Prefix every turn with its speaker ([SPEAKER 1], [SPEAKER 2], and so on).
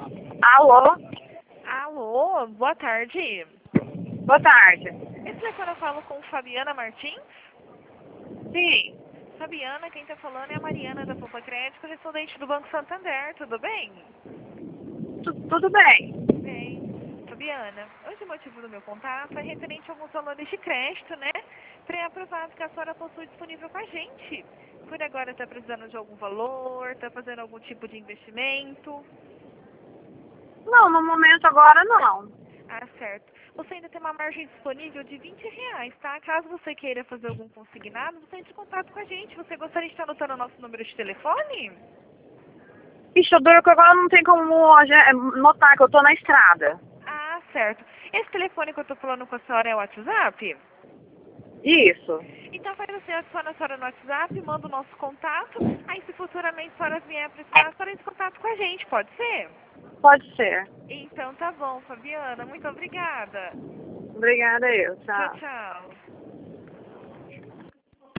[SPEAKER 1] Alô?
[SPEAKER 2] Alô, boa tarde.
[SPEAKER 1] Boa tarde.
[SPEAKER 2] Esse é quando eu falo com Fabiana Martins?
[SPEAKER 1] Sim,
[SPEAKER 2] Fabiana, quem tá falando é a Mariana da Poupa Crédito, correspondente do Banco Santander, tudo bem?
[SPEAKER 1] tudo bem.
[SPEAKER 2] Bem. Fabiana, hoje o motivo do meu contato é referente a alguns valores de crédito, né? Pré-aprovado que a senhora possui disponível com a gente. Por agora está precisando de algum valor, está fazendo algum tipo de investimento?
[SPEAKER 1] Não, no momento agora não.
[SPEAKER 2] Ah, certo. Você ainda tem uma margem disponível de R$ 20, tá? Caso você queira fazer algum consignado, você entre em contato com a gente. Você gostaria de estar anotando o nosso número de telefone?
[SPEAKER 1] Ixi, eu duro que agora não tem como notar que eu tô na estrada.
[SPEAKER 2] Ah, certo. Esse telefone que eu tô falando com a senhora é o WhatsApp?
[SPEAKER 1] Isso,
[SPEAKER 2] Então faz assim, adiciona a senhora no WhatsApp, manda o nosso contato. Aí se futuramente a senhora vier precisar, a senhora entre em contato com a gente, pode ser?
[SPEAKER 1] pode ser.
[SPEAKER 2] Então tá bom, Fabiana. Muito obrigada.
[SPEAKER 1] Obrigada eu,
[SPEAKER 2] Tchau,
[SPEAKER 1] tchau.
[SPEAKER 2] tchau.